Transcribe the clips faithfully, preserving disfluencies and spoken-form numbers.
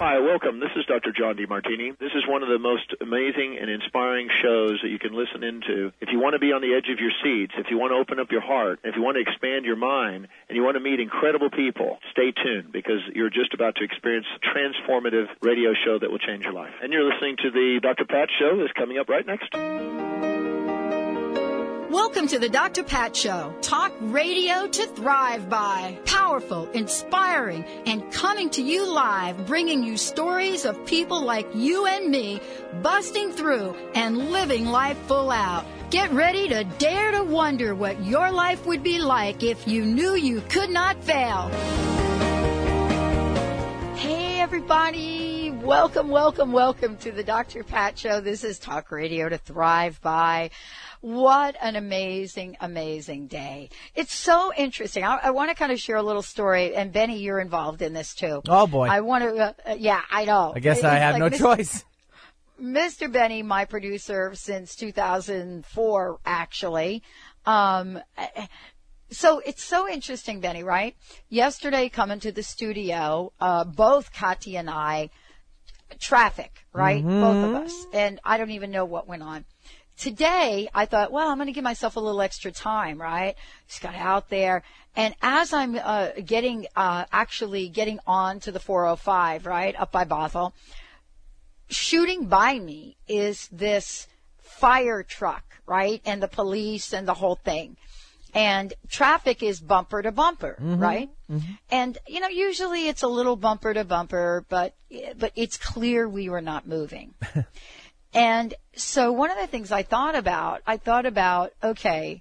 Hi, welcome. This is Doctor John DeMartini. This is one of the most amazing and inspiring shows that you can listen into. If you want to be on the edge of your seats, if you want to open up your heart, if you want to expand your mind, and you want to meet incredible people, stay tuned because you're just about to experience a transformative radio show that will change your life. And you're listening to the Doctor Pat Show that's coming up right next. Welcome to the Doctor Pat Show. Talk radio to thrive by. Powerful, inspiring, and coming to you live, bringing you stories of people like you and me, busting through and living life full out. Get ready to dare to wonder what your life would be like if you knew you could not fail. Hey, everybody. Welcome, welcome, welcome to the Doctor Pat Show. This is Talk Radio to Thrive By. What an amazing, amazing day. It's so interesting. I, I want to kind of share a little story, and Benny, you're involved in this too. Oh, boy. I want to, uh, yeah, I know. I guess it's I have like no Mister choice. Mister Benny, my producer since two thousand four, actually. Um, so it's so interesting, Benny, right? Yesterday, coming to the studio, uh, both Katya and I, traffic, right? Mm-hmm. Both of us. And I don't even know what went on. Today, I thought, well, I'm going to give myself a little extra time, right? Just got out there. And as I'm uh, getting, uh, actually getting on to the four oh five, right, up by Bothell, shooting by me is this fire truck, right, and the police and the whole thing. And traffic is bumper to bumper, mm-hmm. right? Mm-hmm. And, you know, usually it's a little bumper to bumper, but but it's clear we were not moving. And so one of the things I thought about, I thought about, okay,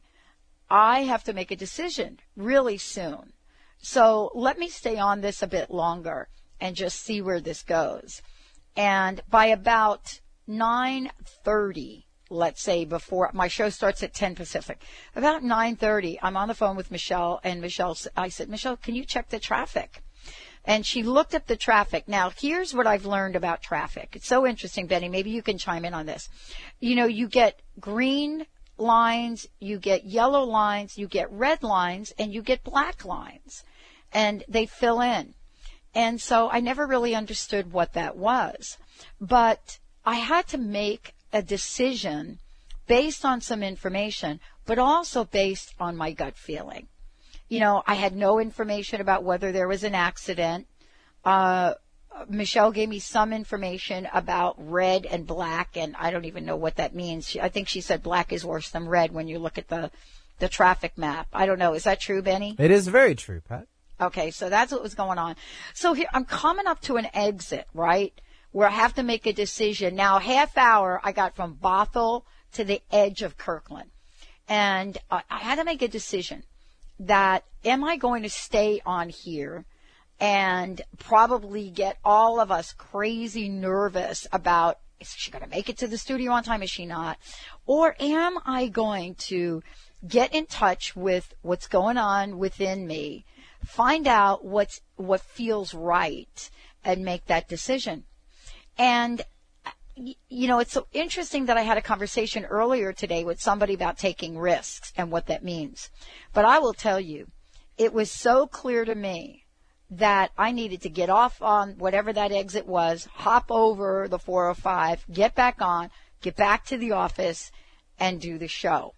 I have to make a decision really soon. So let me stay on this a bit longer and just see where this goes. And by about nine thirty, let's say before, my show starts at ten Pacific, about nine thirty, I'm on the phone with Michelle, and Michelle, I said, Michelle, can you check the traffic? And she looked at the traffic. Now, here's what I've learned about traffic. It's so interesting, Benny. Maybe you can chime in on this. You know, you get green lines, you get yellow lines, you get red lines, and you get black lines. And they fill in. And so I never really understood what that was. But I had to make a decision based on some information, but also based on my gut feeling. You know, I had no information about whether there was an accident. Uh, Michelle gave me some information about red and black, and I don't even know what that means. She, I think she said black is worse than red when you look at the, the traffic map. I don't know. Is that true, Benny? It is very true, Pat. Okay, so that's what was going on. So here, I'm coming up to an exit, right, where I have to make a decision. Now, half hour, I got from Bothell to the edge of Kirkland, and uh, I had to make a decision. That am I going to stay on here and probably get all of us crazy nervous about, is she going to make it to the studio on time? Is she not? Or am I going to get in touch with what's going on within me, find out what's, what feels right, and make that decision? And you know, it's so interesting that I had a conversation earlier today with somebody about taking risks and what that means. But I will tell you, it was so clear to me that I needed to get off on whatever that exit was, hop over the four oh five, get back on, get back to the office, and do the show.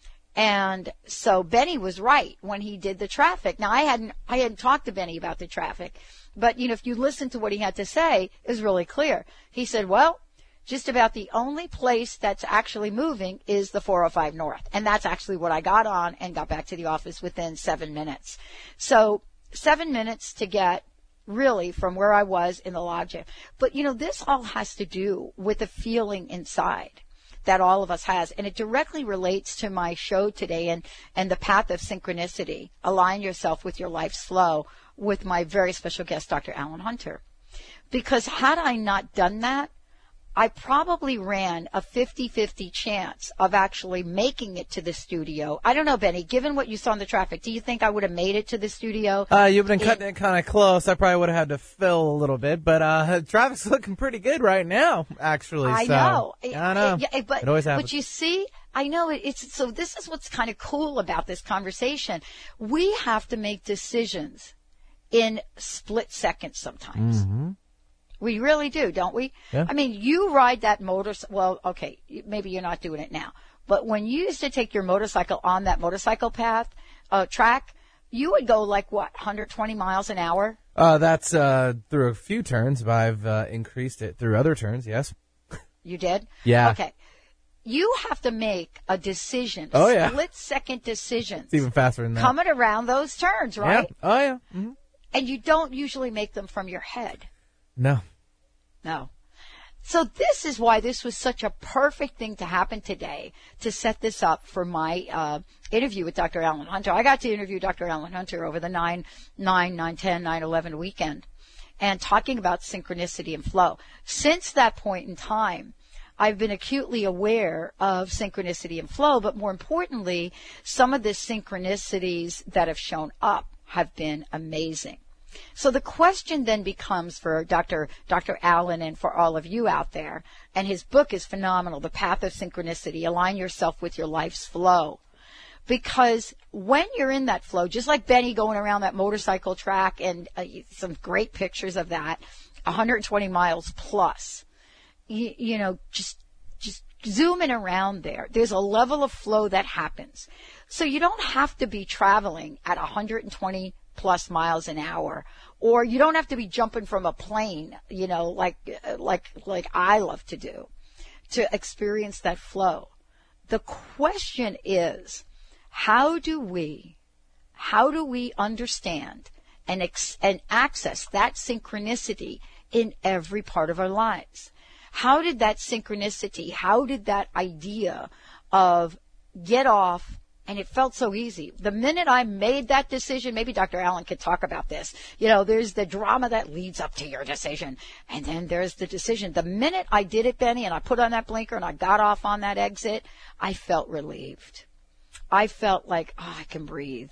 And so Benny was right when he did the traffic. Now, I hadn't, I hadn't talked to Benny about the traffic. But, you know, if you listen to what he had to say, it was really clear. He said, well, just about the only place that's actually moving is the four oh five North. And that's actually what I got on and got back to the office within seven minutes. So seven minutes to get really from where I was in the log jam. But, you know, this all has to do with the feeling inside that all of us has. And it directly relates to my show today and, and the path of synchronicity. Align yourself with your life's flow with my very special guest, Doctor Alan Hunter. Because had I not done that, I probably ran a fifty-fifty chance of actually making it to the studio. I don't know, Benny, given what you saw in the traffic, do you think I would have made it to the studio? Uh, you've been cutting it kind of close. I probably would have had to fill a little bit, but uh, traffic's looking pretty good right now, actually. I so, know. I know. Yeah, but, it always happens. But you see, I know it, it's, so this is what's kind of cool about this conversation. We have to make decisions in split seconds sometimes. Mm-hmm. We really do, don't we? Yeah. I mean, you ride that motor. Well, okay, maybe you're not doing it now, but when you used to take your motorcycle on that motorcycle path, uh, track, you would go like what, one hundred twenty miles an hour? Uh, that's uh, through a few turns, but I've uh, increased it through other turns, yes. You did? Yeah. Okay. You have to make a decision, oh, yeah. split-second decisions. It's even faster than that. Coming around those turns, right? Yeah. Oh, yeah. Mm-hmm. And you don't usually make them from your head. No. No. So this is why this was such a perfect thing to happen today, to set this up for my uh, interview with Doctor Alan Hunter. I got to interview Doctor Alan Hunter over the nine, nine, nine, ten, nine, eleven weekend, and talking about synchronicity and flow. Since that point in time, I've been acutely aware of synchronicity and flow, but more importantly, some of the synchronicities that have shown up have been amazing. So the question then becomes for Doctor Doctor Alan and for all of you out there, and his book is phenomenal, The Path of Synchronicity, Align Yourself with Your Life's Flow. Because when you're in that flow, just like Benny going around that motorcycle track, and uh, some great pictures of that, one hundred twenty miles plus, you, you know, just just zooming around there, there's a level of flow that happens. So you don't have to be traveling at one hundred twenty plus miles an hour, or you don't have to be jumping from a plane, you know, like like like I love to do, to experience that flow. The question is, how do we how do we understand and ex- and access that synchronicity in every part of our lives? How did that synchronicity, how did that idea of get off, and it felt so easy. The minute I made that decision, maybe Doctor Alan could talk about this. You know, there's the drama that leads up to your decision, and then there's the decision. The minute I did it, Benny, and I put on that blinker and I got off on that exit, I felt relieved. I felt like, oh, I can breathe.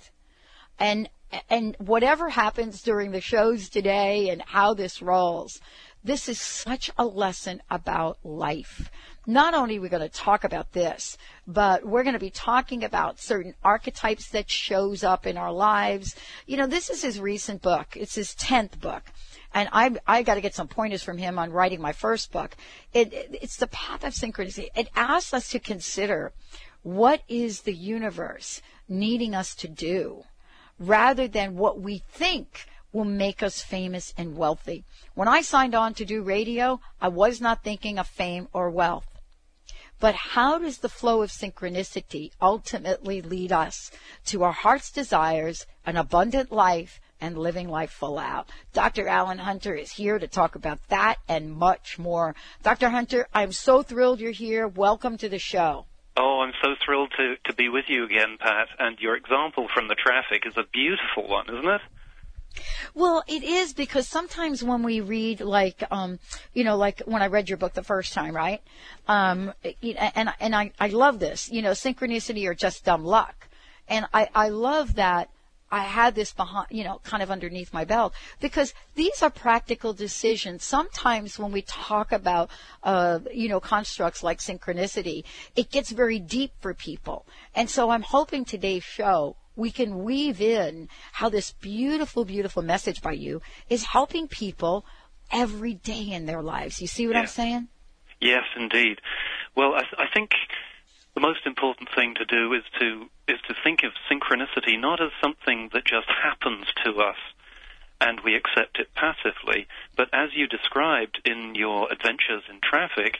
And and whatever happens during the shows today and how this rolls, this is such a lesson about life. Not only are we going to talk about this, but we're going to be talking about certain archetypes that shows up in our lives. You know, this is his recent book. It's his tenth book. And I I got to get some pointers from him on writing my first book. It, it It's The Path of Synchronicity. It asks us to consider, what is the universe needing us to do, rather than what we think will make us famous and wealthy. When I signed on to do radio, I was not thinking of fame or wealth. But how does the flow of synchronicity ultimately lead us to our heart's desires, an abundant life, and living life full out? Doctor Alan Hunter is here to talk about that and much more. Doctor Hunter, I'm so thrilled you're here. Welcome to the show. Oh, I'm so thrilled to, to be with you again, Pat. And your example from the traffic is a beautiful one, isn't it? Well, it is, because sometimes when we read, like, um, you know, like when I read your book the first time, right? Um, and and I, I love this, you know, synchronicity or just dumb luck. And I, I love that I had this behind, you know, kind of underneath my belt, because these are practical decisions. Sometimes when we talk about, uh, you know, constructs like synchronicity, it gets very deep for people. And so I'm hoping today's show, we can weave in how this beautiful, beautiful message by you is helping people every day in their lives. You see what yeah. I'm saying? Yes, indeed. Well, I, th- I think the most important thing to do is to is to think of synchronicity not as something that just happens to us and we accept it passively, but as you described in your adventures in traffic,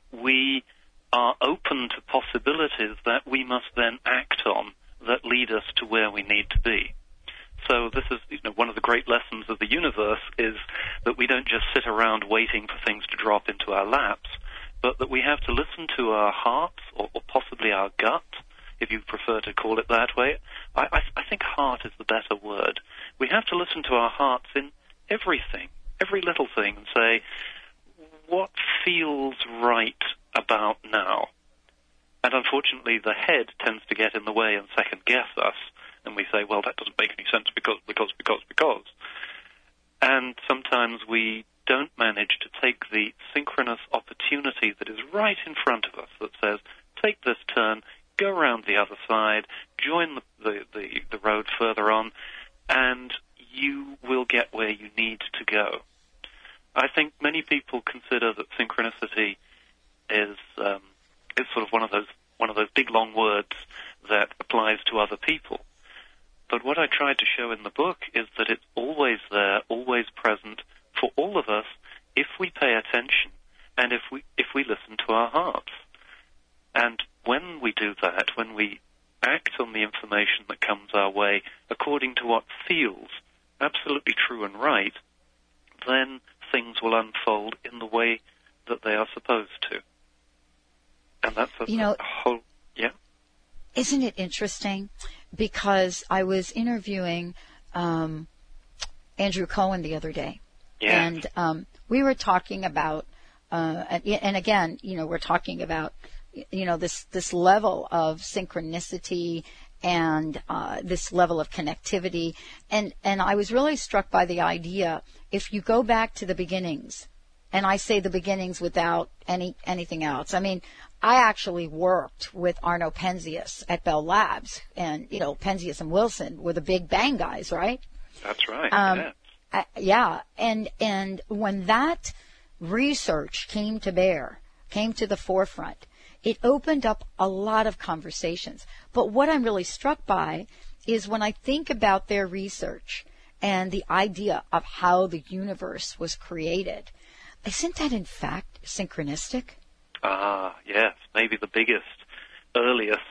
we are open to possibilities that we must then act on, that lead us to where we need to be. So this is, you know, one of the great lessons of the universe is that we don't just sit around waiting for things to drop into our laps, but that we have to listen to our hearts, or, or possibly our gut, if you prefer to call it that way. I, I, I think heart is the better word. We have to listen to our hearts in everything, every little thing, and say, what feels right about now? And unfortunately, the head tends to get in the way and second-guess us, and we say, well, that doesn't make any sense because, because, because, because. And sometimes we don't manage to take the synchronous opportunity that is right in front of us that says, take this turn, go around the other side, join the, the, the, the road further on, and you will get where you need to go. I think many people consider that synchronicity is um, is sort of one of those one of those big long words that applies to other people. But what I tried to show in the book is that it's always there, always present for all of us if we pay attention and if we if we listen to our hearts. And when we do that, when we act on the information that comes our way according to what feels absolutely true and right, then things will unfold in the way that they are supposed to. And that's a, you know, a whole, yeah. Isn't it interesting? Because I was interviewing um, Andrew Cohen the other day, yeah. and um, we were talking about, uh, and, and again, you know, we're talking about, you know, this this level of synchronicity and uh, this level of connectivity, and and I was really struck by the idea. If you go back to the beginnings, and I say the beginnings without any anything else, I mean, I actually worked with Arno Penzias at Bell Labs, and, you know, Penzias and Wilson were the Big Bang guys, right? That's right, um, yeah. I, yeah, and, and when that research came to bear, came to the forefront, it opened up a lot of conversations. But what I'm really struck by is when I think about their research and the idea of how the universe was created, isn't that in fact synchronistic? Ah, yes, maybe the biggest, earliest,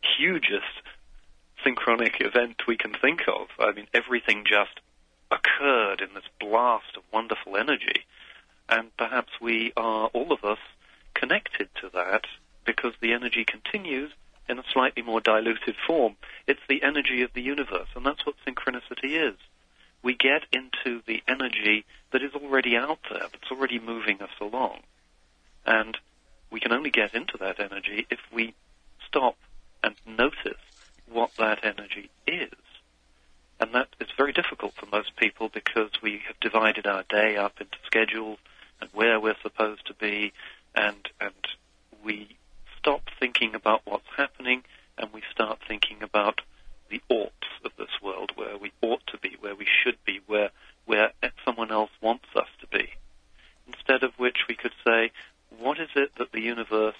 hugest synchronic event we can think of. I mean, everything just occurred in this blast of wonderful energy, and perhaps we are, all of us, connected to that because the energy continues in a slightly more diluted form. It's the energy of the universe, and that's what synchronicity is. We get into the energy that is already out there, that's already moving us along. And we can only get into that energy if we stop and notice what that energy is. And that is very difficult for most people because we have divided our day up into schedules and where we're supposed to be, and and we stop thinking about what's happening and we start thinking about the oughts of this world, where we ought to be, where we should be, where, where someone else wants us to be. Instead of which we could say, what is it that the universe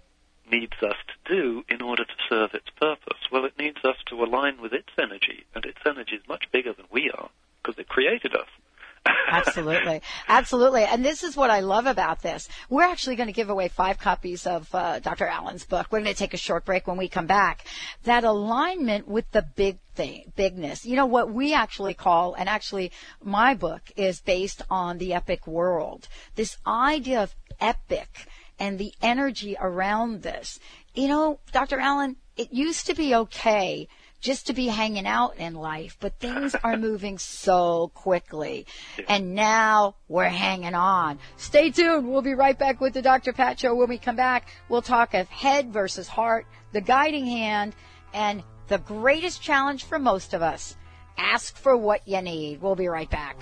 needs us to do in order to serve its purpose? Well, it needs us to align with its energy, and its energy is much bigger than we are because it created us. Absolutely. Absolutely. And this is what I love about this. We're actually going to give away five copies of uh, Doctor Allen's book. We're going to take a short break. When we come back, that alignment with the big thing, bigness, you know, what we actually call, and actually my book is based on the epic world, this idea of epic and the energy around this. You know, Doctor Allen, it used to be okay just to be hanging out in life, but things are moving so quickly. And now we're hanging on. Stay tuned. We'll be right back with the Doctor Pat Show. When we come back, we'll talk of head versus heart, the guiding hand, and the greatest challenge for most of us. Ask for what you need. We'll be right back.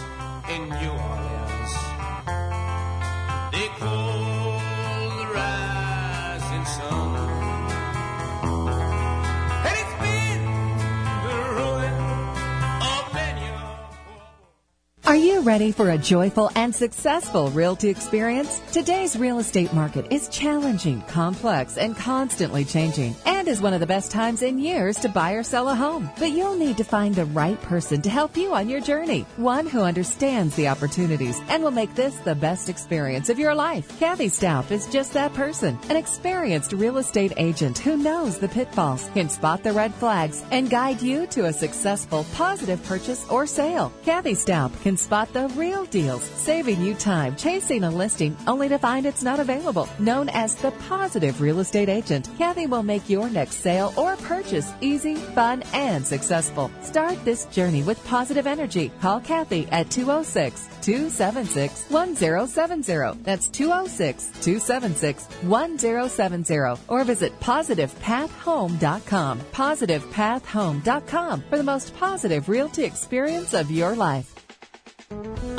In New Orleans, they call the rising sun. Are you ready for a joyful and successful realty experience? Today's real estate market is challenging, complex, and constantly changing, and is one of the best times in years to buy or sell a home. But you'll need to find the right person to help you on your journey, one who understands the opportunities and will make this the best experience of your life. Kathy Stauff is just that person, an experienced real estate agent who knows the pitfalls, can spot the red flags, and guide you to a successful, positive purchase or sale. Kathy Stauff can spot the real deals, saving you time chasing a listing only to find it's not available. Known as the Positive Real Estate Agent, Kathy will make your next sale or purchase easy, fun, and successful. Start this journey with positive energy. Call Kathy at two oh six, two seven six, one oh seven oh. That's two oh six, two seven six, one oh seven oh. Or visit positive path home dot com. positive path home dot com for the most positive realty experience of your life.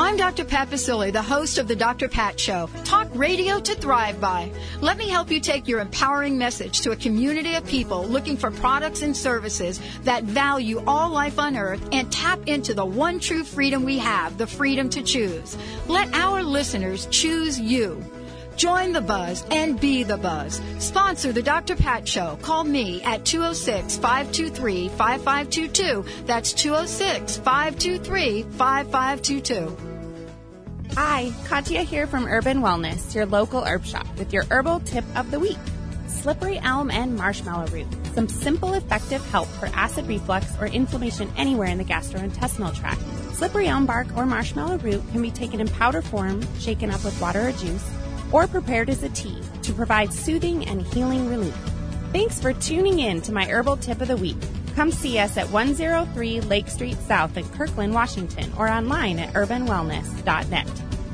I'm Doctor Pat Basile, the host of the Doctor Pat Show. Talk radio to thrive by. Let me help you take your empowering message to a community of people looking for products and services that value all life on earth and tap into the one true freedom we have, the freedom to choose. Let our listeners choose you. Join the buzz and be the buzz. Sponsor the Doctor Pat Show. Call me at two oh six, five two three, five five two two. That's two oh six, five two three, five five two two. Hi, Katya here from Urban Wellness, your local herb shop, with your herbal tip of the week. Slippery elm and marshmallow root. Some simple, effective help for acid reflux or inflammation anywhere in the gastrointestinal tract. Slippery elm bark or marshmallow root can be taken in powder form, shaken up with water or juice, or prepared as a tea to provide soothing and healing relief. Thanks for tuning in to my herbal tip of the week. Come see us at one oh three Lake Street South in Kirkland, Washington, or online at urban wellness dot net.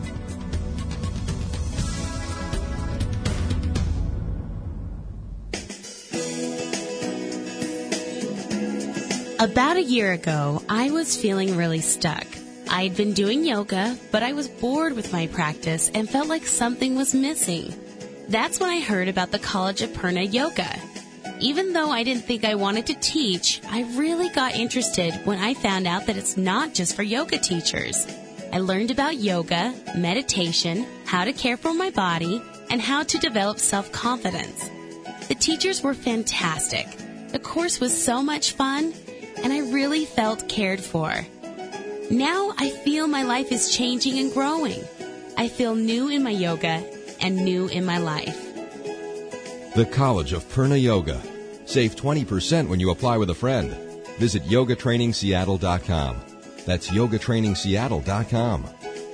About a year ago, I was feeling really stuck. I'd been doing yoga, but I was bored with my practice and felt like something was missing. That's when I heard about the College of Purna Yoga. Even though I didn't think I wanted to teach, I really got interested when I found out that it's not just for yoga teachers. I learned about yoga, meditation, how to care for my body, and how to develop self-confidence. The teachers were fantastic. The course was so much fun, and I really felt cared for. Now I feel my life is changing and growing. I feel new in my yoga and new in my life. The College of Purna Yoga. Save twenty percent when you apply with a friend. Visit yoga training seattle dot com. That's yoga training seattle dot com.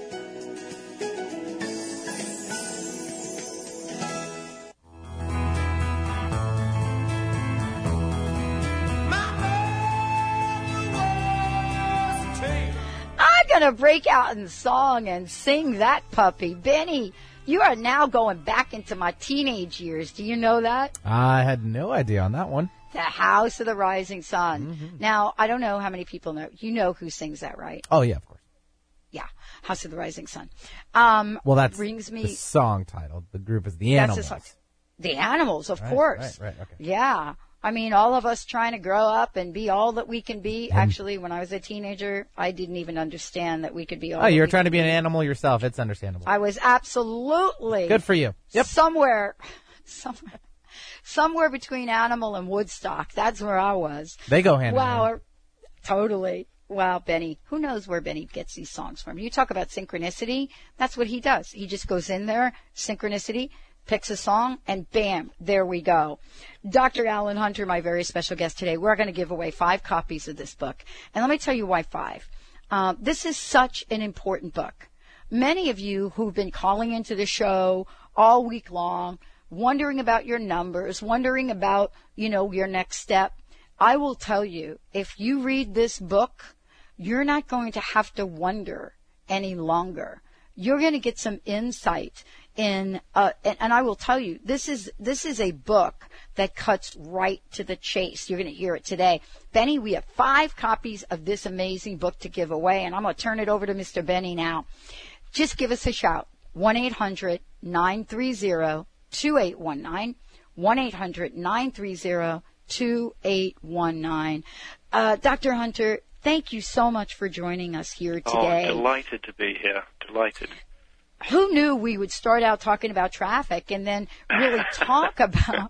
I'm going to break out in song and sing that puppy. Benny, you are now going back into my teenage years. Do you know that? I had no idea on that one. The House of the Rising Sun. Mm-hmm. Now, I don't know how many people know. You know who sings that, right? Oh, yeah, of course. Yeah, House of the Rising Sun. Um, well, that's brings me, the song title. The group is The Animals. That's the, the Animals, of right, course. Right, right, okay. Yeah. I mean, all of us trying to grow up and be all that we can be. Mm. Actually, when I was a teenager, I didn't even understand that we could be all Oh, that you were we trying to be be. an animal yourself. It's understandable. I was absolutely. Good for you. Yep. Somewhere, somewhere, somewhere between animal and Woodstock. That's where I was. They go hand wow, in hand. Totally. Wow, Benny. Who knows where Benny gets these songs from? You talk about synchronicity. That's what he does. He just goes in there, synchronicity, picks a song, and bam, there we go. Doctor Alan Hunter, my very special guest today, we're going to give away five copies of this book. And let me tell you why five. Um, this is such an important book. Many of you who've been calling into the show all week long, wondering about your numbers, wondering about, you know, your next step, I will tell you, if you read this book, you're not going to have to wonder any longer. You're going to get some insight in, uh, and, and I will tell you, this is, this is a book that cuts right to the chase. You're going to hear it today. Benny, we have five copies of this amazing book to give away, and I'm going to turn it over to Mister Benny now. Just give us a shout. one eight hundred nine three zero two eight one nine. one eight hundred nine three zero two eight one nine. Uh, Doctor Hunter, thank you so much for joining us here today. Oh, delighted to be here. Delighted. Who knew we would start out talking about traffic and then really talk about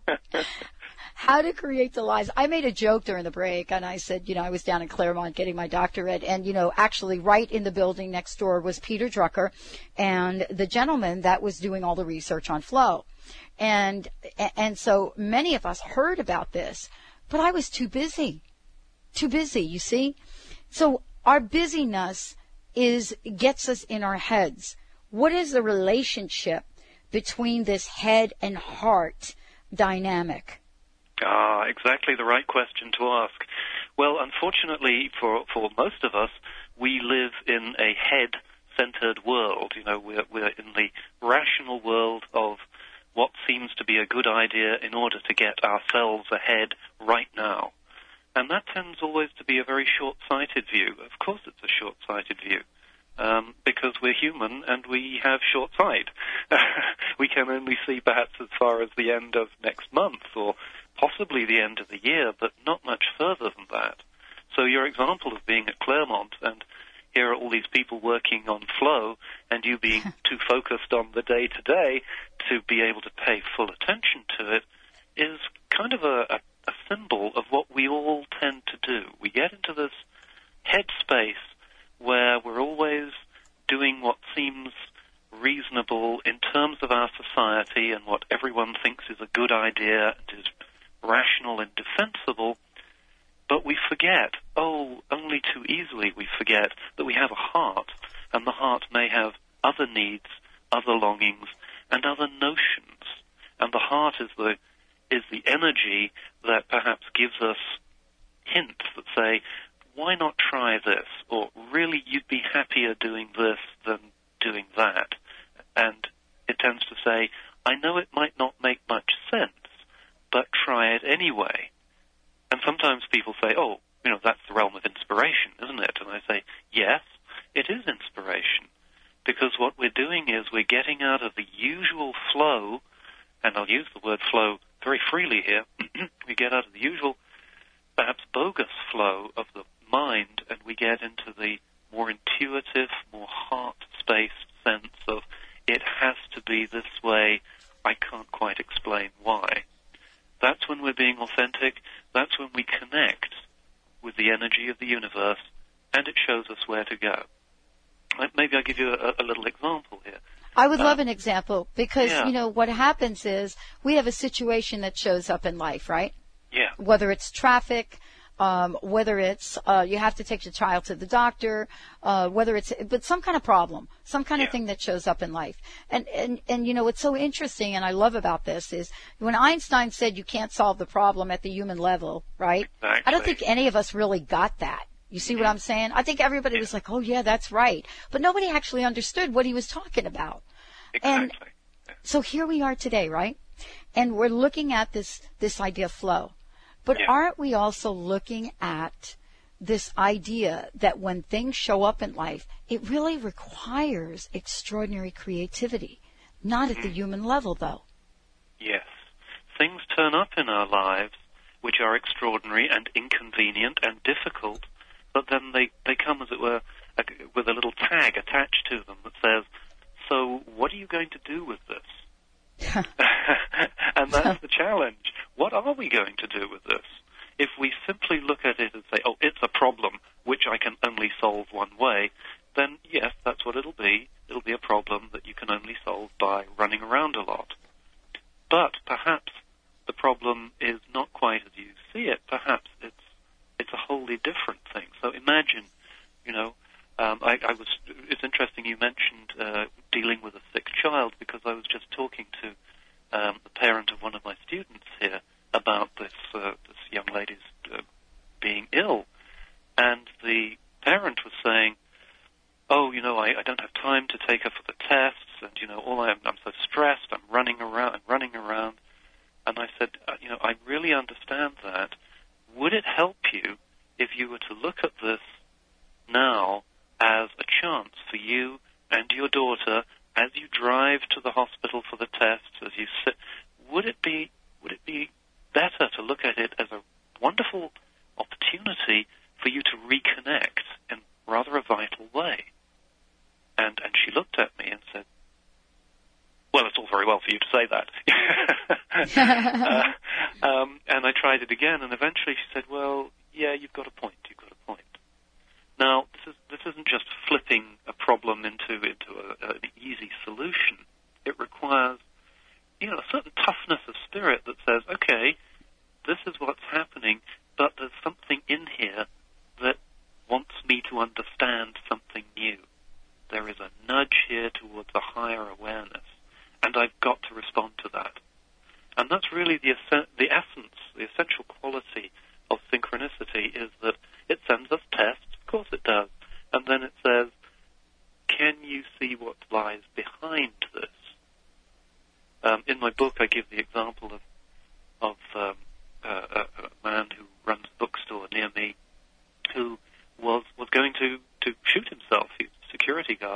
how to create the lives? I made a joke during the break, and I said, you know, I was down in Claremont getting my doctorate, and, you know, actually right in the building next door was Peter Drucker and the gentleman that was doing all the research on flow. And, and so many of us heard about this, but I was too busy, too busy, you see? So our busyness is, gets us in our heads. What is the relationship between this head and heart dynamic? Ah, exactly the right question to ask. Well, unfortunately for, for most of us, we live in a head-centered world. You know, we're, we're in the rational world of what seems to be a good idea in order to get ourselves ahead right now. And that tends always to be a very short-sighted view. Of course it's a short-sighted view, um, because because we're human and we have short sight. We can only see perhaps as far as the end of next month or possibly the end of the year, but not much further than that. So your example of being at Claremont and here are all these people working on flow and you being too focused on the day-to-day to be able to pay full attention to it is kind of a, a, a symbol of what we all tend to do. We get into this headspace where we're always doing what seems reasonable in terms of our society and what everyone thinks is a good idea and is rational and defensible, but we forget, oh, only too easily we forget that we have a heart, and the heart may have other needs, other longings, and other notions. And the heart is the is the energy that perhaps gives us hints that say, why not try this? Or really, you'd be happier doing this than doing that. And it tends to say, I know it might not make much sense, but try it anyway. And sometimes people say, oh, you know, that's the realm of inspiration, isn't it? And I say, yes, it is inspiration. Because what we're doing is we're getting out of the usual flow, and I'll use the word flow very freely here, we get out of the usual, perhaps bogus flow of the mind, and we get into the more intuitive, more heart-spaced sense of it has to be this way, I can't quite explain why. That's when we're being authentic, that's when we connect with the energy of the universe, and it shows us where to go. Maybe I'll give you a, a little example here. I would uh, love an example because, yeah. you know, what happens is we have a situation that shows up in life, right? Yeah. Whether it's traffic, um, whether it's uh, you have to take your child to the doctor, uh, whether it's but some kind of problem, some kind yeah. of thing that shows up in life. And, and, and, you know, what's so interesting and I love about this is when Einstein said you can't solve the problem at the human level, right? Exactly. I don't think any of us really got that. You see what I'm saying? I think everybody yeah. was like, oh, yeah, that's right. But nobody actually understood what he was talking about. Exactly. And so here we are today, right? And we're looking at this, this idea of flow. But yeah. aren't we also looking at this idea that when things show up in life, it really requires extraordinary creativity, not at the human level, though? Yes. Things turn up in our lives which are extraordinary and inconvenient and difficult, but then they, they come, as it were, a, with a little tag attached to them that says, so what are you going to do with this? And that's the challenge. What are we going to do with this? If we simply look at it and say, oh, it's a problem which I can only solve one way, then yes, that's what it'll be. It'll be a problem that you can only solve by running around a lot. But perhaps the problem is not quite as you see it. Perhaps it's it's a wholly different thing. So imagine, you know, um, I, I was. It's interesting you mentioned uh, dealing with a sick child because I was just talking to um, the parent of one of my students here about this uh, this young lady's uh, being ill, and the parent was saying, "Oh, you know, I, I don't have time to take her for the tests, and you know, all I'm, I'm so stressed. I'm running around and running around." And I said, uh, you know, I really understand that. Would it help you if you were to look at this now as a chance for you and your daughter, as you drive to the hospital for the tests, as you sit, would it be would it be better to look at it as a wonderful opportunity for you to reconnect in rather a vital way? And and she looked at me and said, well, it's all very well for you to say that. uh, um, and I tried it again, and eventually she said, well, yeah, you've got a point, you've got a point. Now, this, is, this isn't just flipping a problem into, into a, an easy solution. It requires, you know, a certain toughness of spirit that says, okay, this is what's happening, but there's something in here that wants me to understand something new. There is a nudge here towards a higher awareness. And I've got to respond to that. And that's really the the essence, the essential quality of synchronicity is that it sends us tests, of course it does, and then it says, can you see what lies behind this? Um, in my book, I give the example of of um, uh, a man who runs a bookstore near me who was was going to, to shoot himself. He was a security guard,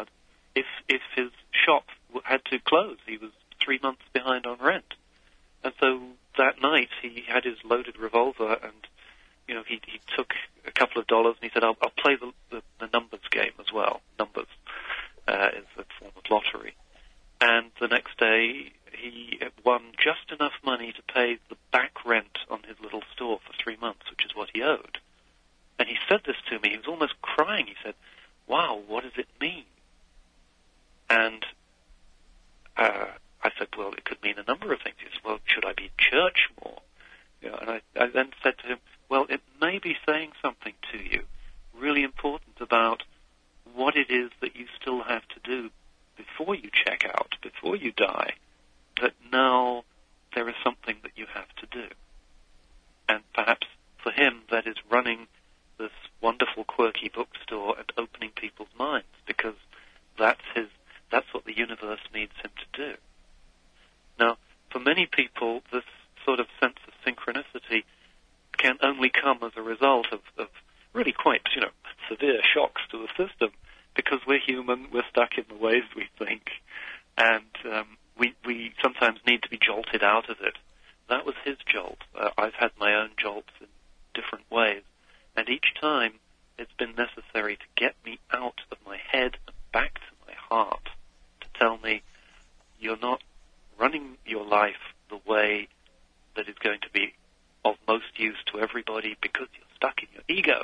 if if his shop had to close. He was three months behind on rent. And so that night he had his loaded revolver and, you know, he he took a couple of dollars and he said, I'll, I'll play the, the, the numbers game as well. Numbers uh, is a form of lottery. And the next day he won just enough money to pay the back rent on his little store for three months, which is what he owed. And he said this to me. He was almost crying. He said, wow, what does it mean? And uh, I said, well, it could mean a number of things. He said, well, should I be in church more? You know, and I, I then said to him, well, it may be saying something to you really important about what it is that you still have to do before you check out, before you die, that now there is something that you have to do. And perhaps for him that is running this wonderful, quirky bookstore and opening people's minds, because that's his, that's what the universe needs him to do. Now, for many people, this sort of sense of synchronicity can only come as a result of, of really quite, you know, severe shocks to the system, because we're human, we're stuck in the ways we think, and um, we, we sometimes need to be jolted out of it. That was his jolt. Uh, I've had my own jolts in different ways, and each time it's been necessary to get me out of my head and back to my heart, to tell me, you're not running your life the way that is going to be of most use to everybody because you're stuck in your ego.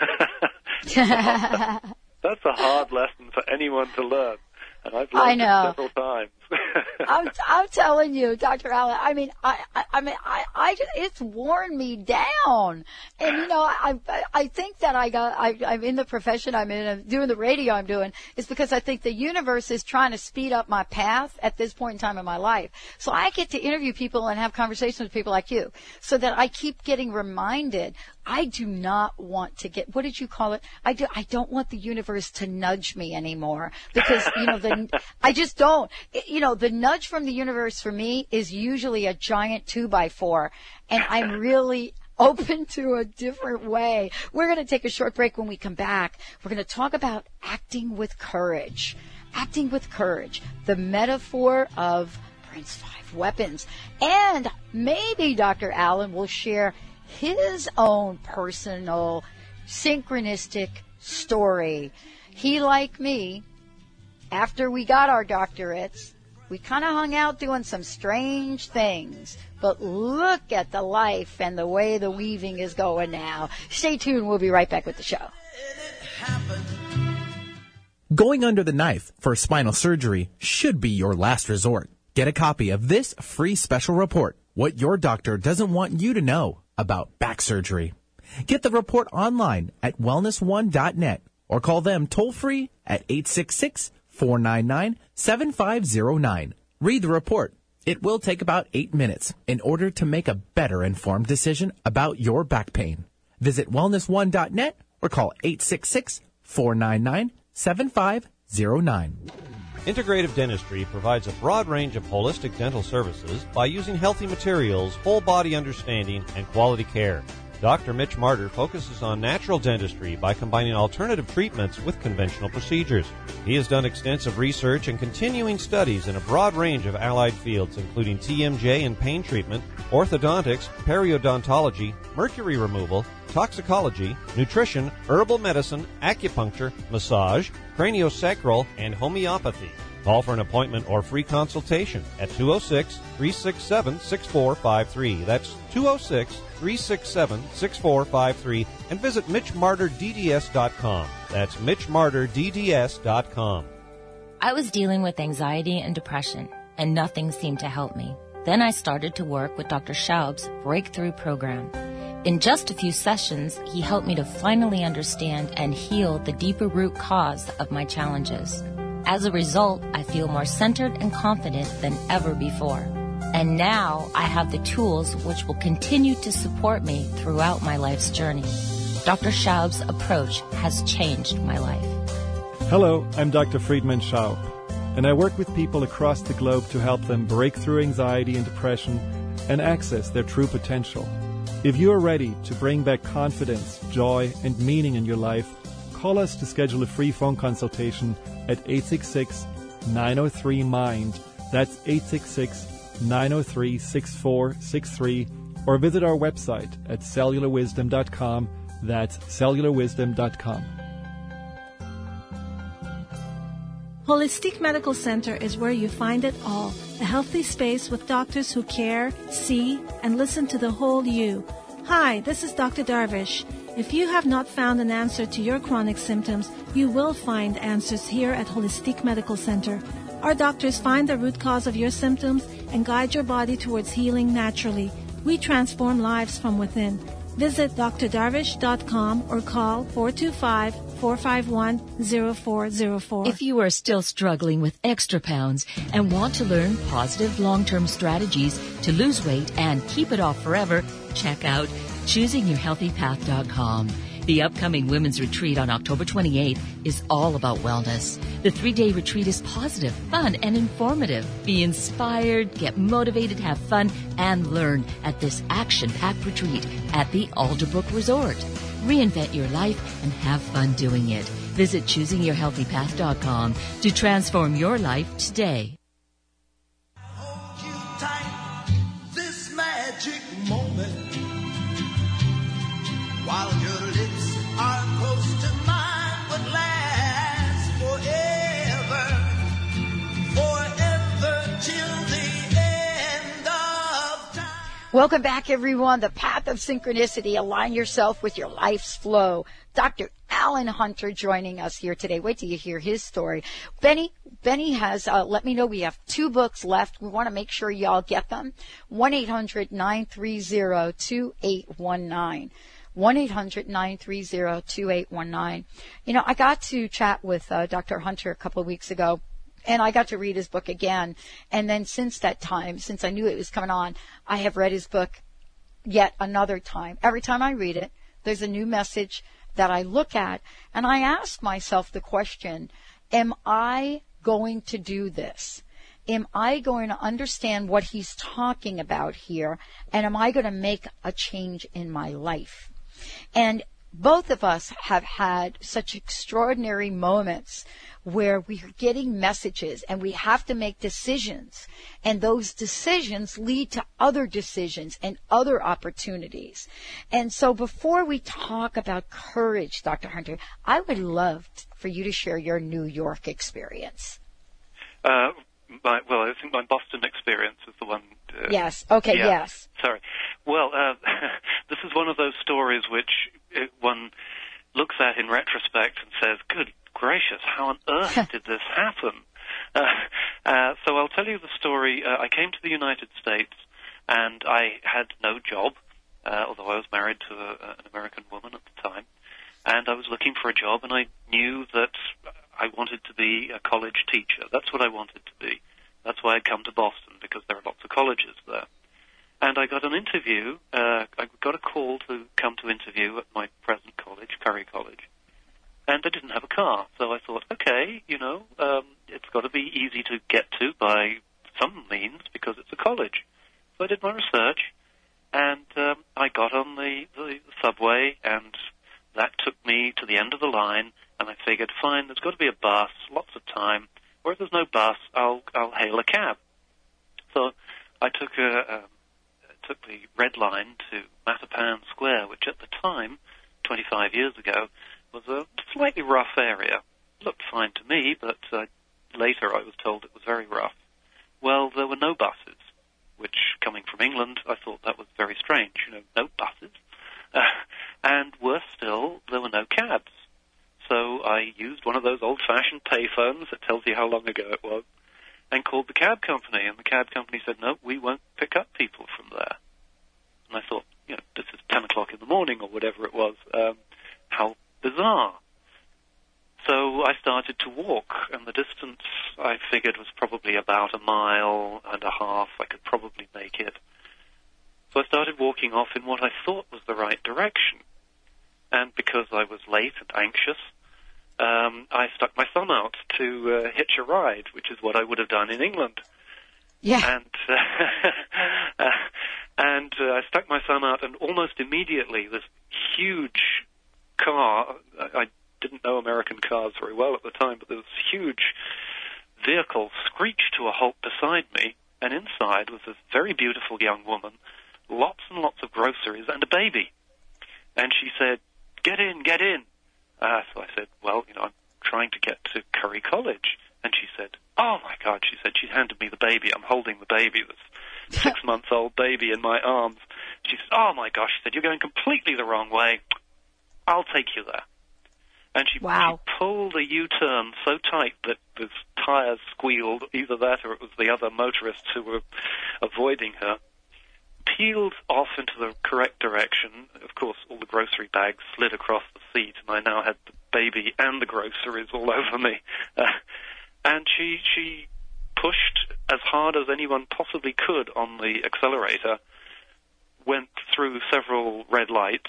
That's a hard lesson for anyone to learn, and I've learned I know. it several times. I'm, I'm telling you, Doctor Allen. I mean, I, I, I mean, I, I just, it's worn me down. And you know, I, I think that I got, I, I'm in the profession I'm in, I'm doing the radio I'm doing, is because I think the universe is trying to speed up my path at this point in time in my life. So I get to interview people and have conversations with people like you, so that I keep getting reminded. I do not want to get, what did you call it? I do, I don't want the universe to nudge me anymore, because, you know, the, I just don't. It, you know, the nudge from the universe for me is usually a giant two by four, and I'm really open to a different way. We're going to take a short break. When we come back, we're going to talk about acting with courage. Acting with courage, the metaphor of Prince Five Weapons. And maybe Doctor Allen will share his own personal synchronistic story. He, like me, after we got our doctorates, we kind of hung out doing some strange things. But look at the life and the way the weaving is going now. Stay tuned. We'll be right back with the show. Going under the knife for spinal surgery should be your last resort. Get a copy of this free special report, What Your Doctor Doesn't Want You to Know About Back Surgery. Get the report online at wellness one dot net or call them toll-free at eight six six, four nine nine, seven five zero nine. Read the report. It will take about eight minutes in order to make a better informed decision about your back pain. Visit wellness one dot net or call eight six six, four nine nine, seven five zero nine. Integrative Dentistry provides a broad range of holistic dental services by using healthy materials, whole body understanding, and quality care. Doctor Mitch Martyr focuses on natural dentistry by combining alternative treatments with conventional procedures. He has done extensive research and continuing studies in a broad range of allied fields, including T M J and pain treatment, orthodontics, periodontology, mercury removal, toxicology, nutrition, herbal medicine, acupuncture, massage, craniosacral, and homeopathy. Call for an appointment or free consultation at two oh six, three six seven, six four five three. That's two oh six, three six seven, six four five three, and visit mitch martyr d d s dot com. That's mitch martyr d d s dot com. I was dealing with anxiety and depression, and nothing seemed to help me. Then I started to work with Doctor Schaub's Breakthrough Program. In just a few sessions, he helped me to finally understand and heal the deeper root cause of my challenges. As a result, I feel more centered and confident than ever before. And now I have the tools which will continue to support me throughout my life's journey. Doctor Schaub's approach has changed my life. Hello, I'm Doctor Friedman Schaub, and I work with people across the globe to help them break through anxiety and depression and access their true potential. If you are ready to bring back confidence, joy, and meaning in your life, call us to schedule a free phone consultation at eight six six, nine oh three, MIND. That's eight six six, nine oh three, six four six three. Or visit our website at cellular wisdom dot com. That's cellular wisdom dot com. Holistic Medical Center is where you find it all. A healthy space with doctors who care, see, and listen to the whole you. Hi, this is Doctor Darvish. If you have not found an answer to your chronic symptoms, you will find answers here at Holistic Medical Center. Our doctors find the root cause of your symptoms and guide your body towards healing naturally. We transform lives from within. Visit d r darvish dot com or call four two five, four five one, zero four zero four. If you are still struggling with extra pounds and want to learn positive long-term strategies to lose weight and keep it off forever, check out choosing your healthy path dot com. The upcoming Women's Retreat on October twenty-eighth is all about wellness. The three-day retreat is positive, fun, and informative. Be inspired, get motivated, have fun, and learn at this action-packed retreat at the Alderbrook Resort. Reinvent your life and have fun doing it. Visit choosing your healthy path dot com to transform your life today. Hold you tight, this magic moment, while your lips are close to mine, would last forever, forever till the end of time. Welcome back, everyone. The Path of Synchronicity. Align yourself with your life's flow. Doctor Alan Hunter joining us here today. Wait till you hear his story. Benny, Benny has uh, let me know we have two books left. We want to make sure y'all get them. one eight hundred, nine three zero, two eight one nine. one eight hundred, nine three zero, two eight one nine. You know, I got to chat with uh, Doctor Hunter a couple of weeks ago, and I got to read his book again. And then since that time, since I knew it was coming on, I have read his book yet another time. Every time I read it, there's a new message that I look at, and I ask myself the question, am I going to do this? Am I going to understand what he's talking about here, and am I going to make a change in my life? And both of us have had such extraordinary moments where we are getting messages and we have to make decisions. And those decisions lead to other decisions and other opportunities. And so before we talk about courage, Doctor Hunter, I would love for you to share your New York experience. Uh, my, well, I think my Boston experience is the one. Uh, yes. Okay. Yeah, yes. Sorry. Well, uh, this is one of those stories which it, one looks at in retrospect and says, good gracious, how on earth did this happen? Uh, uh, so I'll tell you the story. Uh, I came to the United States and I had no job, uh, although I was married to a, an American woman at the time. And I was looking for a job, and I knew that I wanted to be a college teacher. That's what I wanted to be. That's why I'd come to Boston, because there are lots of colleges there. And I got an interview, uh, I got a call to come to interview at my present college, Curry College. And I didn't have a car, so I thought, okay, you know, um, it's got to be easy to get to by some means, because it's a college. So I did my research, and um, I got on the, the subway, and that took me to the end of the line, and I figured, fine, there's got to be a bus, lots of time, or if there's no bus, I'll I'll hail a cab. So I took a, a took the red line to Mattapan Square, which at the time, twenty-five years ago, was a slightly rough area. It looked fine to me, but uh, later I was told it was very rough. Well, there were no buses, which, coming from England, I thought that was very strange. You know, no buses. Uh, and worse still, there were no cabs. So I used one of those old-fashioned payphones that tells you how long ago it was, and called the cab company. And the cab company said, no, we won't pick up people from there. And I thought, you know, this is ten o'clock in the morning or whatever it was. Um, how bizarre. So I started to walk, and the distance I figured was probably about a mile and a half. I could probably make it. So I started walking off in what I thought was the right direction. And because I was late and anxious, um, I stuck my thumb out to uh, hitch a ride, which is what I would have done in England. Yeah. And, uh, and uh, I stuck my thumb out, and almost immediately this huge car, I didn't know American cars very well at the time, but there was this huge vehicle screeched to a halt beside me, and inside was this very beautiful young woman, lots and lots of groceries, and a baby. And she said, "Get in, get in." Uh, so I said, "Well, you know, I'm trying to get to Curry College." And she said, "Oh, my God," she said. She handed me the baby. I'm holding the baby, this six-month-old baby in my arms. She said, "Oh, my gosh," she said, "you're going completely the wrong way. I'll take you there." And she, wow. she pulled a U-turn so tight that the tires squealed, either that or it was the other motorists who were avoiding her, peeled off into the correct direction. Of course, all the grocery bags slid across the seat, and I now had the baby and the groceries all over me. Uh, and she she pushed as hard as anyone possibly could on the accelerator, went through several red lights,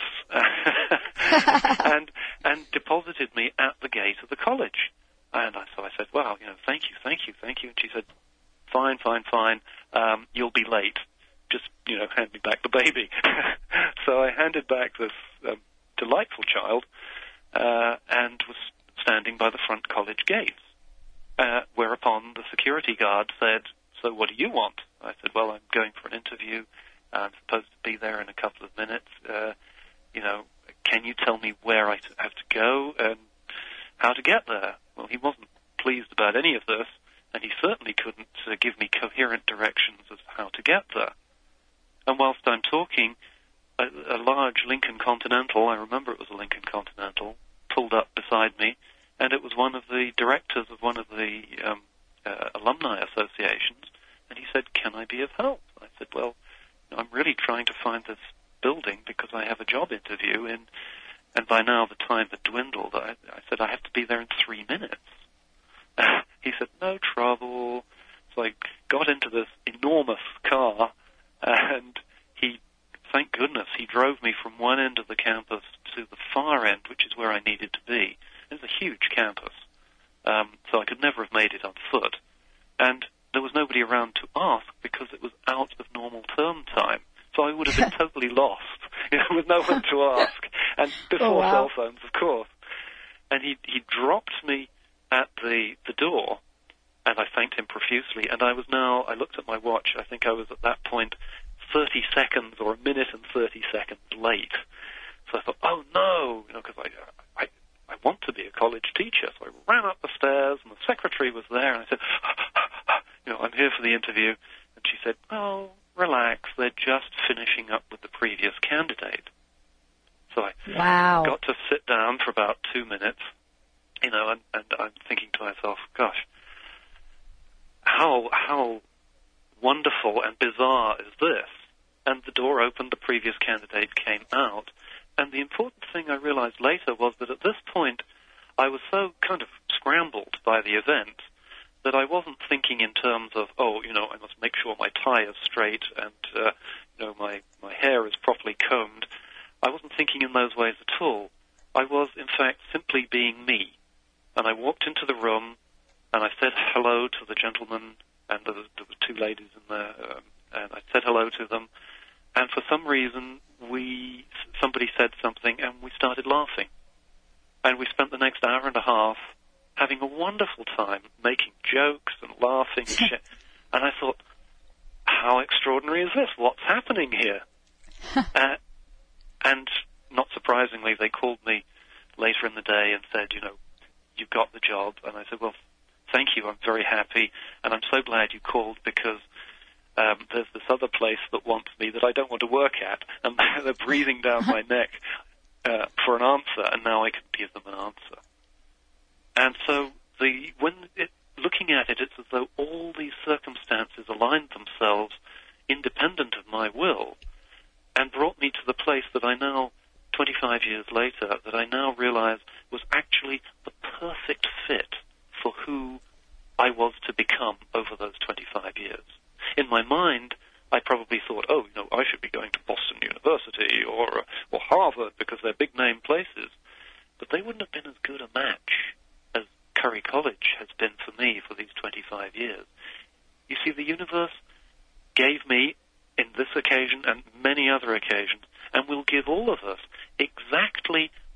and and deposited me at the gate of the college. And I, so I said, "Well, you know, thank you, thank you, thank you." And she said, "Fine, fine, fine. Um, you'll be late. Just, you know, hand me back the baby." So I handed back this um, delightful child uh, and was standing by the front college gates, uh, whereupon the security guard said, "So what do you want?" I said, "Well, I'm going for an interview. I'm supposed to be there in a couple of minutes. Uh, you know, can you tell me where I have to go and how to get there?" Well, he wasn't pleased about any of this, and he certainly couldn't uh, give me coherent directions as to how to get there. And whilst I'm talking, a, a large Lincoln Continental, I remember it was a Lincoln Continental, pulled up beside me, and it was one of the directors of one of the um, uh, alumni associations, and he said, "Can I be of help?" I said, "Well, I'm really trying to find this building because I have a job interview in," and by now the time had dwindled. I, I said, "I have to be there in three minutes." He said, "No trouble." So I got into this enormous car, and he, thank goodness, he drove me from one end of the campus to the far end, which is where I needed to be. It's a huge campus, um, so I could never have made it on foot. And there was nobody around to ask because it was out of normal term time. So I would have been totally lost, you know, with no one to ask. And before oh, wow. cell phones, of course. And he he dropped me at the, the door, and I thanked him profusely. And I was now, I looked at my watch, I think I was at that point thirty seconds or a minute and thirty seconds late. So I thought, oh no, you know, because I, I, I want to be a college teacher. So I ran up the stairs, and the secretary was there, and I said, you know, "I'm here for the interview." And she said, "Oh, relax, they're just finishing up with the previous candidate." So I wow. got to sit down for about two minutes, you know, and, and I'm thinking to myself, gosh, how how wonderful and bizarre is this? And the door opened, the previous candidate came out, and the important thing I realized later was that at this point I was so kind of scrambled by the event that I wasn't thinking in terms of, oh, you know, I must make sure my tie is straight and, uh, you know, my, my hair is properly combed. I wasn't thinking in those ways at all. I was, in fact, simply being me. And I walked into the room, and I said hello to the gentleman, and there, was, there were two ladies in there, um, and I said hello to them. And for some reason, we somebody said something, and we started laughing. And we spent the next hour and a half having a wonderful time, making jokes and laughing and shit. And I thought, how extraordinary is this? What's happening here? uh, and not surprisingly, they called me later in the day and said, you know, you've got the job. And I said, well, thank you, I'm very happy, and I'm so glad you called because um, there's this other place that wants me that I don't want to work at, and they're breathing down my neck uh, for an answer, and now I can give them an answer. And so the when it, looking at it, it's as though all these circumstances aligned themselves independent of my will and brought me to the place that I now, twenty-five years later, that I now realize was actually the perfect fit for who I was to become over those twenty-five years. In my mind, I probably thought, oh, you know, I should be going to Boston University or or Harvard because they're big-name places. But they wouldn't have been as good a match as Curry College has been for me for these twenty-five years. You see, the universe gave me, in this occasion and many other occasions, and will give all of us exactly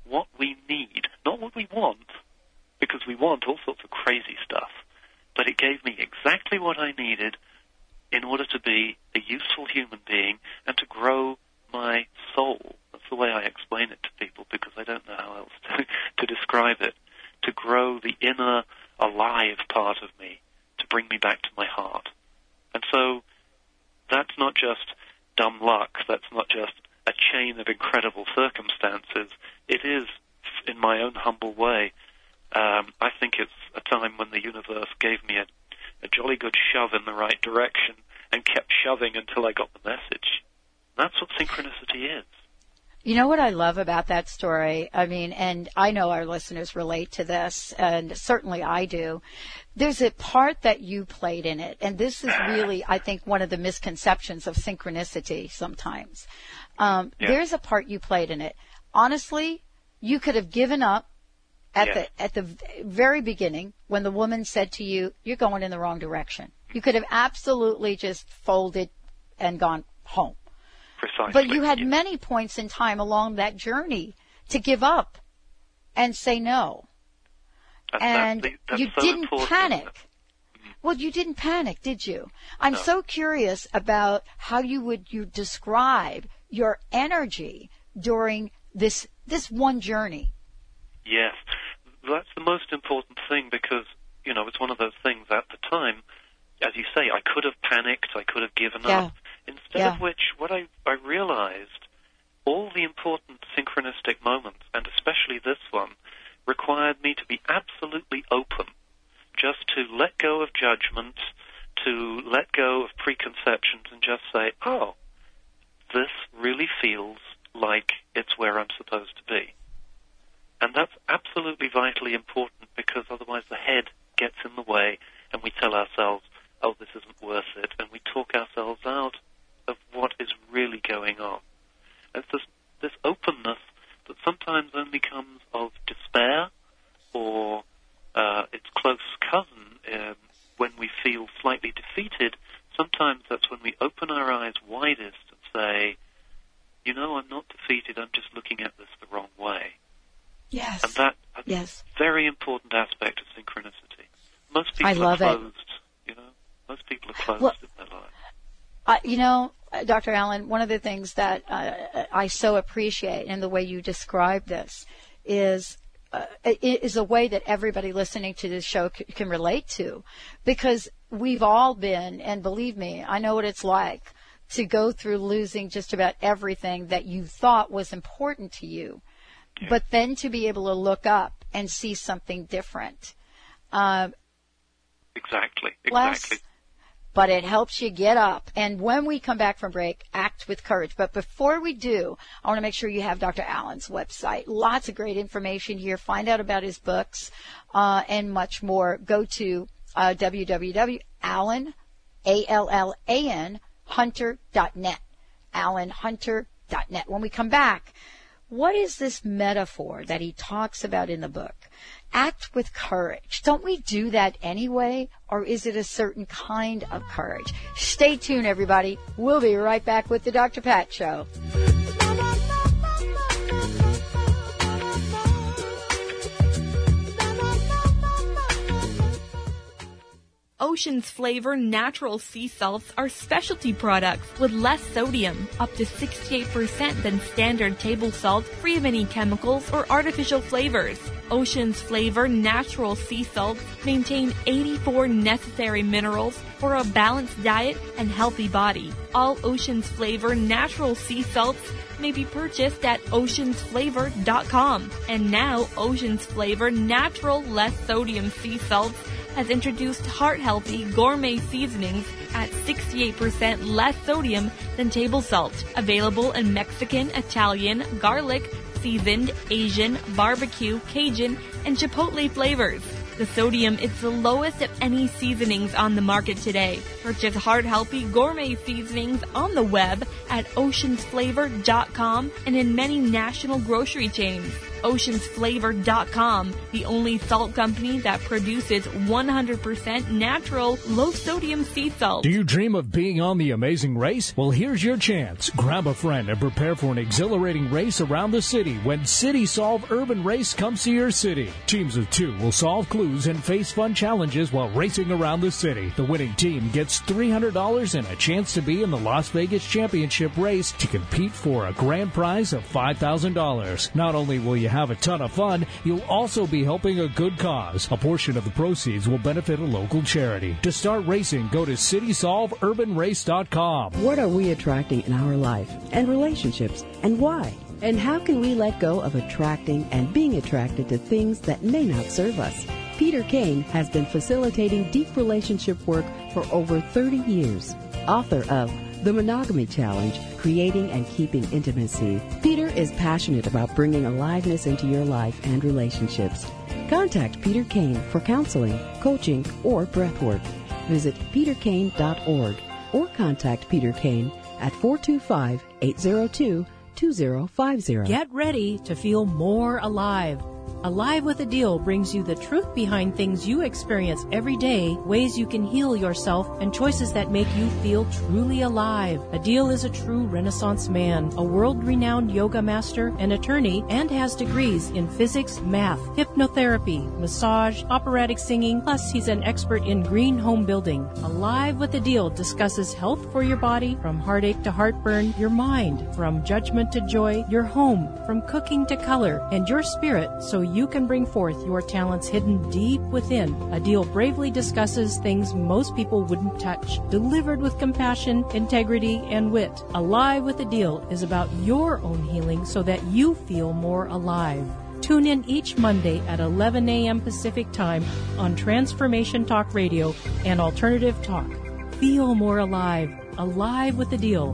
what we need, not what we want, because we want all sorts of crazy stuff, but it gave me exactly what I needed in order to be a useful human being and to grow my soul. That's the way I explain it to people, because I don't know how else to, to describe it. To grow the inner, alive part of me, to bring me back to my heart. And so that's not just dumb luck, that's not just a chain of incredible circumstances. It is, in my own humble way, um, I think it's a time when the universe gave me a, a jolly good shove in the right direction and kept shoving until I got the message. That's what synchronicity is. You know what I love about that story? I mean, and I know our listeners relate to this, and certainly I do. There's a part that you played in it, and this is really, I think, one of the misconceptions of synchronicity sometimes. Um, Yeah. There's a part you played in it. Honestly, you could have given up at Yeah. the at the very beginning when the woman said to you, "You're going in the wrong direction." You could have absolutely just folded and gone home. Precisely. But you had many points in time along that journey to give up and say no. That's, and that's, the, that's you so didn't important, panic. isn't it? Well, you didn't panic, did you? I'm No. so curious about how you would you describe your energy during this this one journey. Yes, that's the most important thing, because, you know, it's one of those things at the time, as you say, I could have panicked, I could have given Yeah. up. Instead Yeah. of which, what I, I realized, all the important synchronistic moments, and especially this one, required me to be absolutely open, just to let go of judgment, to let go of preconceptions and just say, oh, this really feels like it's where I'm supposed to be. And that's absolutely vitally important, because otherwise the head gets in the way and we tell ourselves, oh, this isn't worth it, and we talk ourselves out of what is really going on. It's this, this openness that sometimes only comes of despair or uh, its close cousin um, when we feel slightly defeated. Sometimes that's when we open our eyes widest and say, you know, I'm not defeated, I'm just looking at this the wrong way. Yes. And that, that's Yes. a very important aspect of synchronicity. Most people I love are it. closed, you know. Most people are closed Well, in their lives. Uh, you know, uh, Doctor Allen, one of the things that uh, I so appreciate in the way you describe this is uh, is a way that everybody listening to this show c- can relate to, because we've all been, and believe me, I know what it's like to go through losing just about everything that you thought was important to you, but then to be able to look up and see something different. Um, Exactly, Less, exactly. but it helps you get up. And when we come back from break, act with courage. But before we do, I want to make sure you have Doctor Allen's website. Lots of great information here. Find out about his books uh, and much more. Go to uh, w w w dot allen, A L L A N, hunter dot net. allen hunter dot net. When we come back, what is this metaphor that he talks about in the book? Act with courage. Don't we do that anyway, or is it a certain kind of courage? Stay tuned, everybody. We'll be right back with the Doctor Pat Show. Ocean's Flavor natural sea salts are specialty products with less sodium, up to sixty-eight percent than standard table salt, free of any chemicals or artificial flavors. Ocean's Flavor natural sea salts maintain eighty-four necessary minerals for a balanced diet and healthy body. All Ocean's Flavor natural sea salts may be purchased at oceans flavor dot com. And now Ocean's Flavor natural less sodium sea salts has introduced heart-healthy gourmet seasonings at sixty-eight percent less sodium than table salt. Available in Mexican, Italian, garlic, seasoned, Asian, barbecue, Cajun, and Chipotle flavors. The sodium is the lowest of any seasonings on the market today. Purchase heart-healthy gourmet seasonings on the web at oceans flavor dot com and in many national grocery chains. oceans flavor dot com, the only salt company that produces one hundred percent natural, low-sodium sea salt. Do you dream of being on the Amazing Race? Well, here's your chance. Grab a friend and prepare for an exhilarating race around the city when City Solve Urban Race comes to your city. Teams of two will solve clues and face fun challenges while racing around the city. The winning team gets three hundred dollars and a chance to be in the Las Vegas Championship race to compete for a grand prize of five thousand dollars. Not only will you have a ton of fun, you'll also be helping a good cause. A portion of the proceeds will benefit a local charity. To start racing, go to city solve urban race dot com. What are we attracting in our life and relationships, and why? And how can we let go of attracting and being attracted to things that may not serve us? Peter Kane has been facilitating deep relationship work for over thirty years. Author of The Monogamy Challenge, Creating and Keeping Intimacy, Peter is passionate about bringing aliveness into your life and relationships. Contact Peter Kane for counseling, coaching, or breathwork. Visit peter kane dot org or contact Peter Kane at four two five, eight zero two, two zero five zero. Get ready to feel more alive. Alive with a Deal brings you the truth behind things you experience every day, ways you can heal yourself, and choices that make you feel truly alive. A Deal is a true Renaissance man, a world-renowned yoga master and attorney, and has degrees in physics, math, hypnotherapy, massage, operatic singing, plus he's an expert in green home building. Alive with a Deal discusses health for your body, from heartache to heartburn, your mind, from judgment to joy, your home, from cooking to color, and your spirit, so you can bring forth your talents hidden deep within. A Deal bravely discusses things most people wouldn't touch, delivered with compassion, integrity, and wit. Alive with a Deal is about your own healing so that you feel more alive. Tune in each Monday at eleven a.m. Pacific Time on Transformation Talk Radio and Alternative Talk. Feel more alive. Alive with a Deal.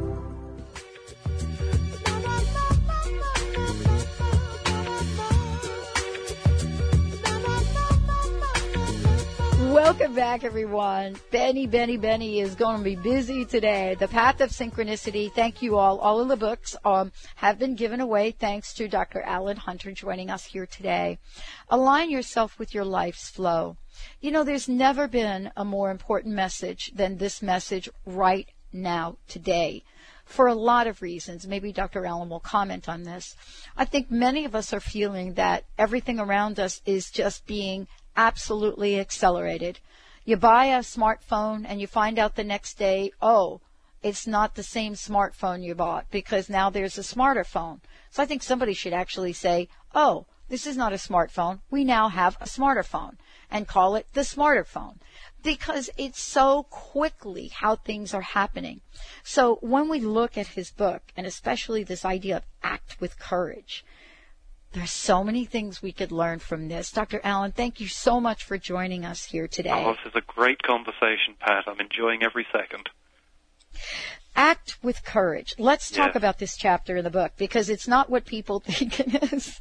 Welcome back, everyone. Benny, Benny, Benny is going to be busy today. The Path of Synchronicity. Thank you all. All of the books um, have been given away thanks to Doctor Alan Hunter joining us here today. Align yourself with your life's flow. You know, there's never been a more important message than this message right now, today, for a lot of reasons. Maybe Doctor Allen will comment on this. I think many of us are feeling that everything around us is just being absolutely accelerated. You buy a smartphone and you find out the next day, oh, it's not the same smartphone you bought because now there's a smarter phone. So I think somebody should actually say, oh, this is not a smartphone. We now have a smarter phone, and call it the smarter phone, because it's so quickly how things are happening. So when we look at his book, and especially this idea of act with courage, there's so many things we could learn from this. Doctor Allen, thank you so much for joining us here today. Oh, this is a great conversation, Pat. I'm enjoying every second. Act with courage. Let's talk Yes. about this chapter in the book, because it's not what people think it is.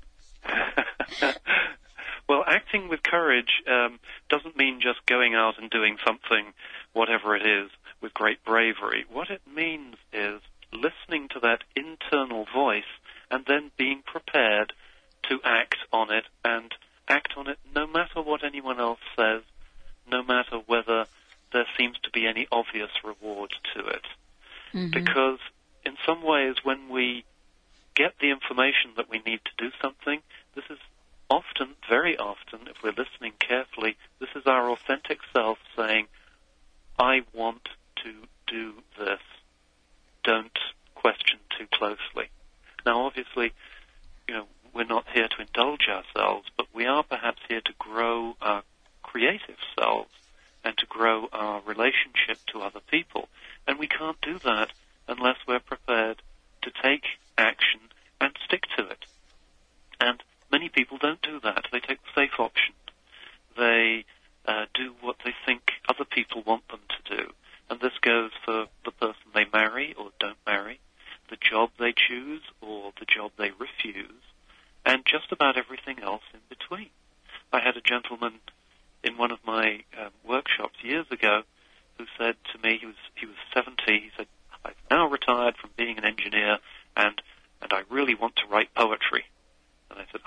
Well, acting with courage um, doesn't mean just going out and doing something, whatever it is, with great bravery. What it means is listening to that internal voice and then being prepared to act on it, and act on it no matter what anyone else says, no matter whether there seems to be any obvious reward to it. Mm-hmm. Because in some ways, when we get the information that we need to do something, this is often, very often, if we're listening carefully, this is our authentic self saying, I want to do this. Don't question too closely. Now, obviously, you know, we're not here to indulge ourselves, but we are perhaps here to grow our creative selves and to grow our relationship to other people. And we can't do that unless we're prepared to take action and stick to it. And many people don't do that. They take the safe option. They uh, do what they think other people want them to do. And this goes for the person they marry or don't marry, the job they choose or the job they refuse, and just about everything else in between. I had a gentleman in one of my um, workshops years ago who said to me, he was he was seventy, he said, I've now retired from being an engineer, and, and I really want to write poetry. And I said,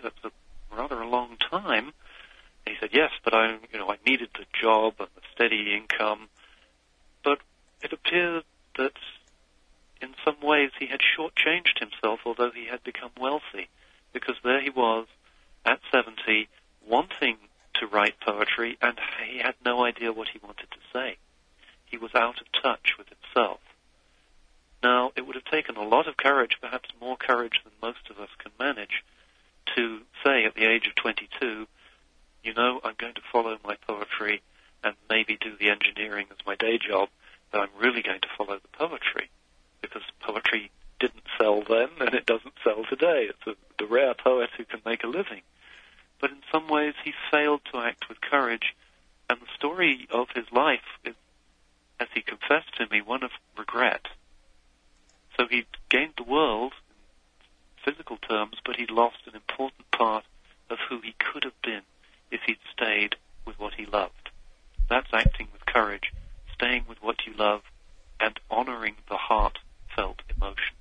that's a rather a long time. And he said, yes, but I, you know, I needed the job and the steady income. But it appeared that in some ways he had shortchanged himself, although he had become wealthy, because there he was at seventy wanting to write poetry, and he had no idea what he wanted to say. He was out of touch with himself. Now, it would have taken a lot of courage, perhaps more courage than most of us can manage, to say at the age of twenty-two, you know, I'm going to follow my poetry and maybe do the engineering as my day job, but I'm really going to follow the poetry, because poetry didn't sell then and it doesn't sell today. It's a, the rare poet who can make a living. But in some ways he failed to act with courage, and the story of his life is, as he confessed to me, one of regret. So he'd gained the world in physical terms, but he'd lost an important part of who he could have been if he'd stayed with what he loved. That's acting with courage, staying with what you love, and honoring the heartfelt emotions.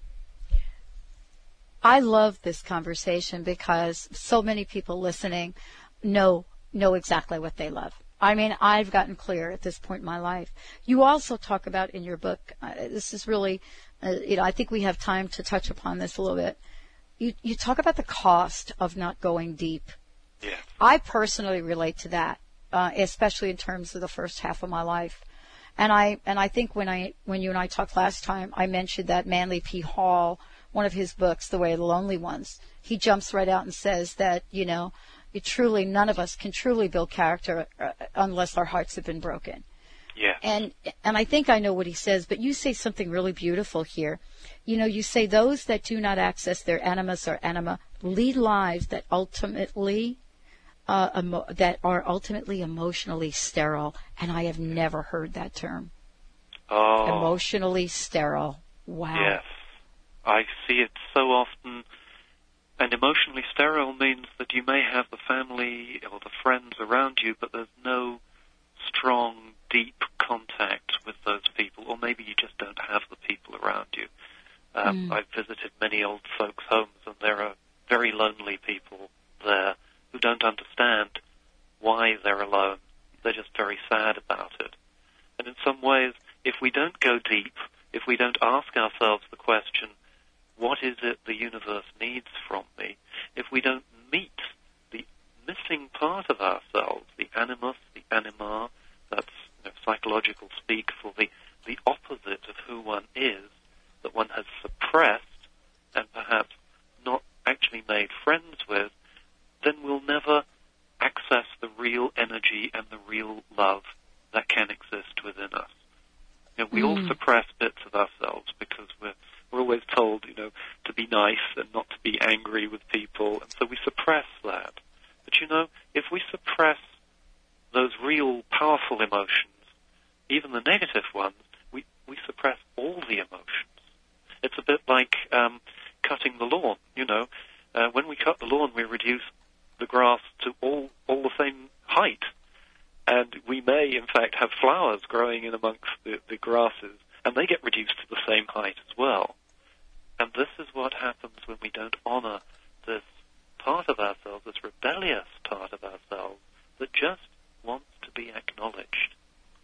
I love this conversation because so many people listening know know exactly what they love. I mean, I've gotten clear at this point in my life. You also talk about in your book, uh, this is really, uh, you know, I think we have time to touch upon this a little bit. You, you talk about the cost of not going deep. Yeah. I personally relate to that, uh, especially in terms of the first half of my life. And I and I think when I when you and I talked last time, I mentioned that Manly P. Hall, one of his books, The Way of the Lonely Ones, he jumps right out and says that, you know, you truly, none of us can truly build character uh, unless our hearts have been broken. Yeah. And and I think I know what he says, but you say something really beautiful here. You know, you say those that do not access their animus or anima lead lives that ultimately uh, emo- that are ultimately emotionally sterile. And I have never heard that term. Oh. Emotionally sterile. Wow. Yes. I see it so often. And emotionally sterile means that you may have the family or the friends around you, but there's no strong, deep contact with those people, or maybe you just don't have the people around you. Um, Mm. I've visited many old folks' homes, and there are very lonely people there who don't understand why they're alone. They're just very sad about it. And in some ways, if we don't go deep, if we don't ask ourselves the question, what is it the universe needs from me? If we don't meet the missing part of ourselves, the animus, the anima, that's you know, psychological speak for the, the opposite of who one is, that one has suppressed and perhaps not actually made friends with, then we'll never access the real energy and the real love that can exist within us. You know, we mm. all suppress bits of ourselves because we're We're always told, you know, to be nice and not to be angry with people, and so we suppress that. But, you know, if we suppress those real powerful emotions, even the negative ones, we, we suppress all the emotions. It's a bit like um, cutting the lawn, you know. Uh, when we cut the lawn, we reduce the grass to all, all the same height, and we may, in fact, have flowers growing in amongst the, the grasses, and they get reduced to the same height as well. And this is what happens when we don't honor this part of ourselves, this rebellious part of ourselves that just wants to be acknowledged.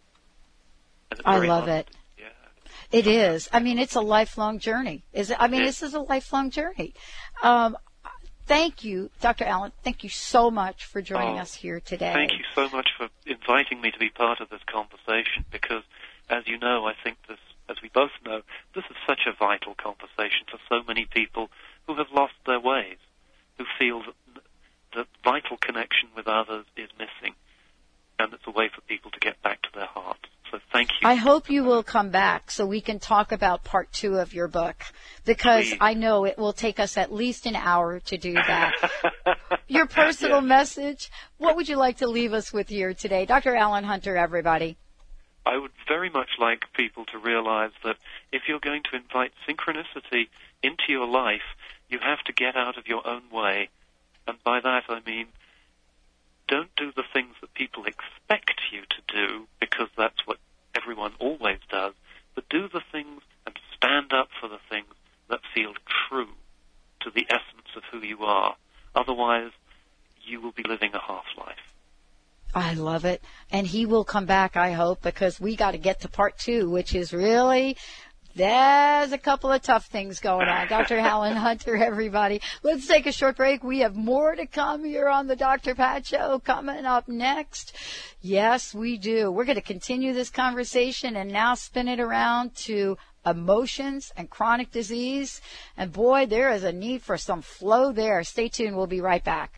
And it's I very love hard. it. It is. I mean, it's a lifelong journey. Is it? I mean, Yeah. this is a lifelong journey. Um, thank you, Doctor Allen. Thank you so much for joining Oh, us here today. Thank you so much for inviting me to be part of this conversation because, as you know, I think this, as we both know, this is such a vital conversation for so many people who have lost their ways, who feel that the vital connection with others is missing, and it's a way for people to get back to their hearts. So thank you. I hope you will come back so we can talk about part two of your book, because Please. I know it will take us at least an hour to do that. Your personal Yes. message, what would you like to leave us with here today? Doctor Allen Hunter, everybody. I would very much like people to realize that if you're going to invite synchronicity into your life, you have to get out of your own way. And by that I mean, don't do the things that people expect you to do, because that's what everyone always does, but do the things and stand up for the things that feel true to the essence of who you are. Otherwise, you will be living a half-life. I love it. And he will come back, I hope, because we got to get to part two, which is really, there's a couple of tough things going on. Doctor Alan Hunter, everybody. Let's take a short break. We have more to come here on the Doctor Pat Show coming up next. Yes, we do. We're going to continue this conversation and now spin it around to emotions and chronic disease. And boy, there is a need for some flow there. Stay tuned. We'll be right back.